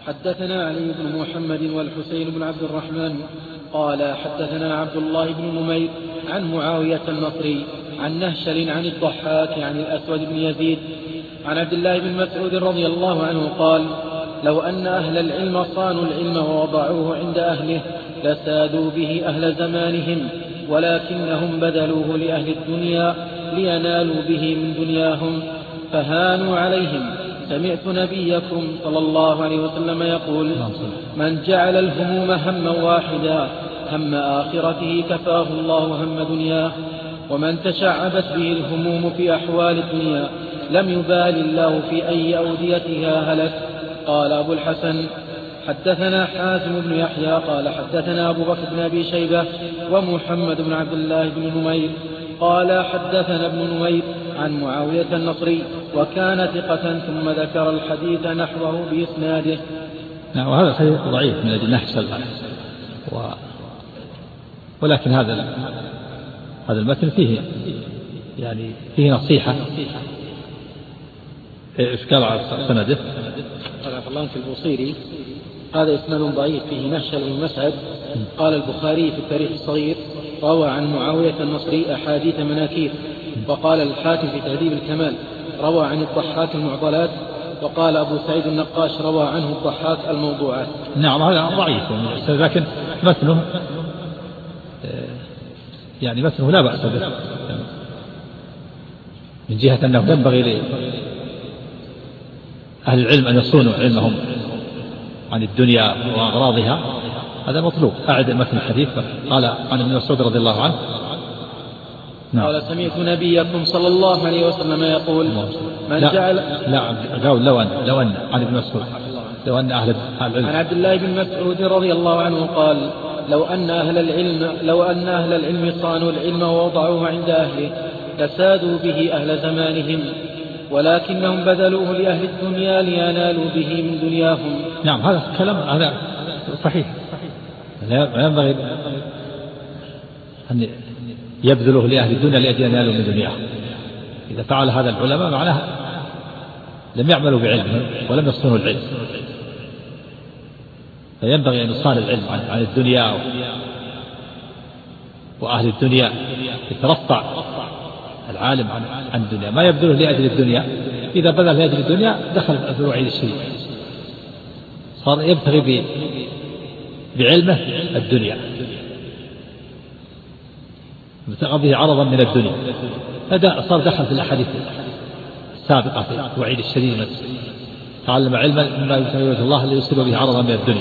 حدثنا علي بن محمد والحسين بن عبد الرحمن قال حدثنا عبد الله بن نمير عن معاوية النصري عن نهشل عن الضحاك عن الأسود بن يزيد عن عبد الله بن مسعود رضي الله عنه قال لو أن أهل العلم صانوا العلم ووضعوه عند أهله لسادوا به أهل زمانهم ولكنهم بذلوه لأهل الدنيا لينالوا به من دنياهم فهانوا عليهم. سمعت نبيكم صلى الله عليه وسلم يقول من جعل الهموم هما واحدا هم آخرته كفاه الله هم دنياه ومن تشعبت به الهموم في أحوال الدنيا لم يبال الله في أي أوديتها هلك. قال أبو الحسن حدثنا حازم بن يحيى قال حدثنا أبو بكر بن أبي شيبة ومحمد بن عبد الله بن نمير قال حدثنا ابن نمير عن معاوية النصري وكان ثقة ثم ذكر الحديث نحوه بإسناده. نعم وهذا الحديث ضعيف من أجل نحس ولكن هذا المتن فيه نصيحة إشكال على سنده. قال الله في البوصيري هذا إسناد ضعيف فيه نهشل بن مسعد. قال البخاري في التاريخ الصغير روى عن معاوية النصري أحاديث مناكير. وقال الحاكم في تهذيب الكمال روى عن الضحاك المعضلات. وقال أبو سعيد النقاش روى عنه الضحاك الموضوعات. نعم هذا ضعيف لكن مثله مثله لا بأس به من جهة أنه ينبغي لأهل العلم أن يصونوا علمهم عن الدنيا وأغراضها. هذا مطلوب. أعد مثل الحديث قال عن ابن مسعود رضي الله عنه قال سمعت نبيكم صلى الله عليه وسلم يقول من جعل لو أن عن ابن مسعود لو أن أهل العلم عن عبد الله بن مسعود رضي الله عنه قال لو أن أهل العلم صانوا العلم ووضعوه عند أهله لسادوا به أهل زمانهم ولكنهم بذلوه لأهل الدنيا لينالوا به من دنياهم. نعم هذا كلام هذا صحيح. لا ينبغي أن يبذلوه لأهل الدنيا لأجل ينالوا من دنياهم. إذا فعل هذا العلماء معناه لم يعملوا بعلمهم ولم يصونوا العلم. فينبغي أن يصان العلم عن الدنيا وأهل الدنيا يترفع العالم عن الدنيا ما يبذله لأجل الدنيا. إذا بذل لأجل الدنيا دخل في الوعيد الشديد صار يبتغي بعلمه الدنيا ابتغى به عرضا من الدنيا. هذا صار دخل في الأحاديث السابقة في الوعيد الشديد تعلم علما مما يبتغي وجه الله ليصيب به عرضا من الدنيا.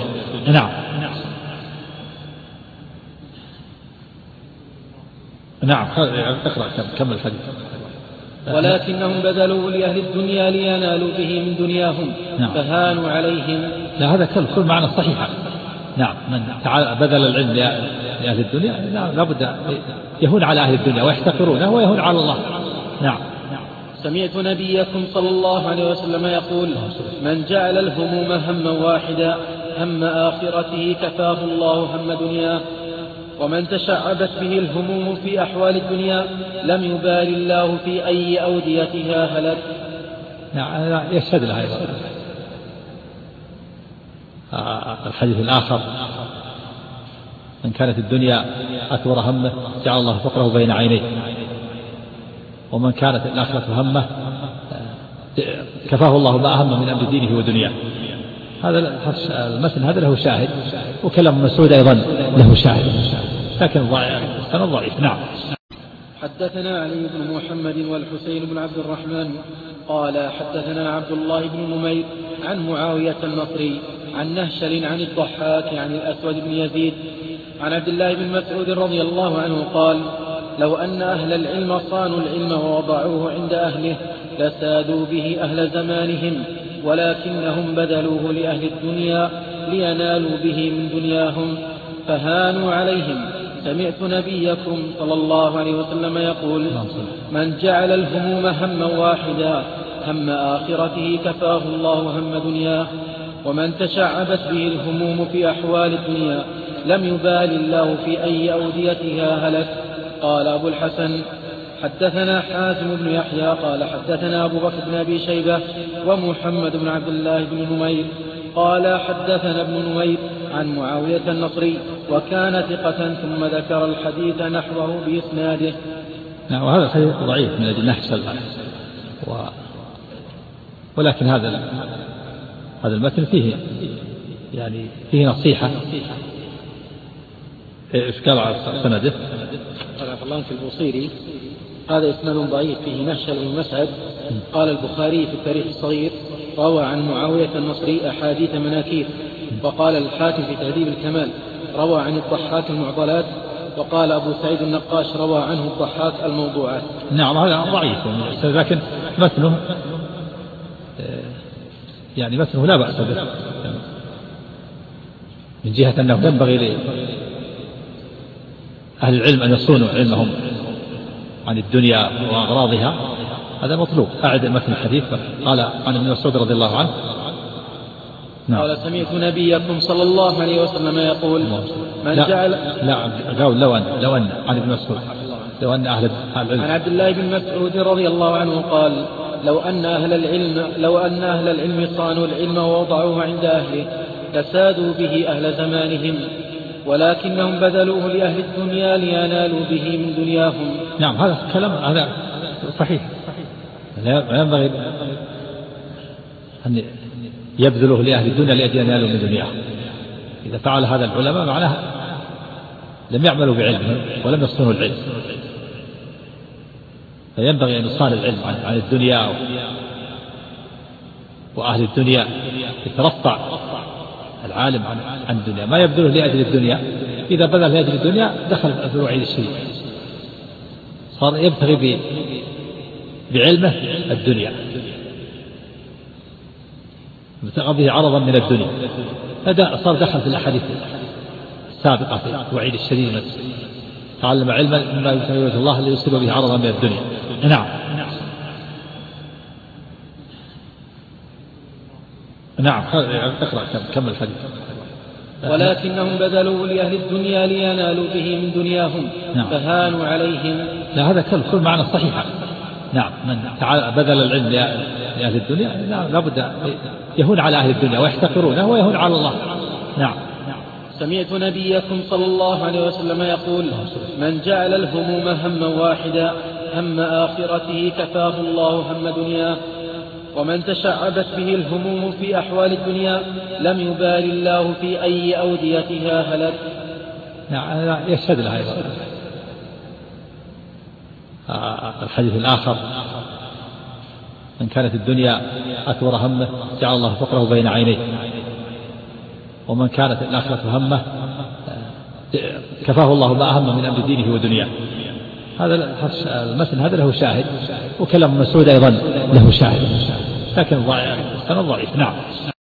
نعم اقرأ كمل الحديث. ولكنهم بذلوا لأهل الدنيا لينالوا به من دنياهم فهانوا عليهم. لا هذا كل معنى صحيح. نعم من بذل العلم لأهل الدنيا لابد يهون على أهل الدنيا ويحتقرونه ويهون على الله. نعم. سمعت نبيكم صلى الله عليه وسلم يقول من جعل الهموم هما واحدا هم آخرته كفاه الله هم دنياه ومن تشعبت به الهموم في أحوال الدنيا لم يبال الله في أي أوديتها هلك. نعم يشهد لها أيضا الحديث الآخر من كانت الدنيا أكبر همه جعل الله فقره بين عينيه ومن كانت الآخرة همه كفاه الله ما أهم من أمر دينه ودنياه. هذا المثل هذا له شاهد وكلام مسعود أيضا له شاهد لكن السند ضعيف. نعم. حدثنا علي بن محمد والحسين بن عبد الرحمن قال حدثنا عبد الله بن نمير عن معاوية النصري عن نهشل عن الضحاك عن الأسود بن يزيد عن عبد الله بن مسعود رضي الله عنه قال لو أن أهل العلم صانوا العلم ووضعوه عند أهله لسادوا به أهل زمانهم ولكنهم بذلوه لأهل الدنيا لينالوا به من دنياهم فهانوا عليهم. سمعت نبيكم صلى الله عليه وسلم يقول من جعل الهموم هما واحدا هم آخرته كفاه الله هم دنياه ومن تشعبت به الهموم في أحوال الدنيا لم يبال الله في أي أوديتها هلك. قال أبو الحسن حدثنا حازم بن يحيى قال حدثنا أبو بكر بن أبي شيبة ومحمد بن عبد الله بن نمير قال حدثنا ابن نمير عن معاوية النصري وكان ثقة، ثم ذكر الحديث نحوه بإسناده. نعم، وهذا الحديث ضعيف من أجل نحس ولكن هذا المتن فيه نصيحة. إيش قال على سنده؟ قال الله في البوصيري هذا إسناد ضعيف فيه نهشل بن مسعد. قال البخاري في التاريخ الصغير روى عن معاوية النصري أحاديث مناكير. وقال الحاكم في تهذيب الكمال روى عن الضحاك المعضلات. وقال أبو سعيد النقاش روى عنه الضحاك الموضوعات. نعم، هذا ضعيف، لكن متنه متنه لا بأس به، من جهة أنه ينبغي لأهل العلم أن يصونوا علمهم عن الدنيا وأغراضها، هذا مطلوب. أعد متن الحديث. قال عن ابن مسعود رضي الله عنه. نعم. قال سمعت نبيكم صلى الله عليه وسلم يقول من جعل لو أن عن ابن مسعود لو أن أهل العلم. عن عبد الله بن مسعود رضي الله عنه قال لو أن أهل العلم صانوا العلم ووضعوه عند أهله لسادوا به أهل زمانهم، ولكنهم بذلوه لأهل الدنيا لينالوا به من دنياهم. نعم، هذا كلام هذا صحيح. لا ينبغي أن يبذلوه لأهل الدنيا لأجل أن ينالوا من دنياهم. إذا فعل هذا العلماء معناها لم يعملوا بعلمهم ولم يصونوا العلم، فينبغي أن يصان العلم عن الدنيا وأهل الدنيا. يترفع العالم عن الدنيا، ما يبذله لأجل الدنيا. إذا بذل لأجل الدنيا دخل في الوعيد الشديد، صار يبتغي بعلمه الدنيا، ابتغى به عرضا من الدنيا، هذا صار دخل في الأحاديث السابقة في الوعيد الشديد. تعلم علما مما يبتغي وجه الله ليصيب به عرضا من الدنيا. نعم، اقرأ كمل الحديث. ولكنهم بذلوا لأهل الدنيا لينالوا به من دنياهم. نعم. فهانوا عليهم. لا، هذا كل معنى صحيح. نعم، من بذل العلم لأهل الدنيا لابد يهون على أهل الدنيا ويحتقرونه ويهون على الله. نعم. سمعت نبيكم صلى الله عليه وسلم يقول من جعل الهموم هما واحدا هم آخرته كفاه الله هم دنياه، ومن تشعبت به الهموم في أحوال الدنيا لم يبال الله في أي أوديتها هلك. نعم، يشهد لها أيضا الحديث الآخر من كانت الدنيا أكبر همه جعل الله فقره بين عينيه، ومن كانت الآخرة همه كفاه الله ما أهم من أمر دينه ودنياه. هذا المثل هذا له شاهد، وكلام مسعود أيضا له شاهد، لكن السند ضعيف. نعم.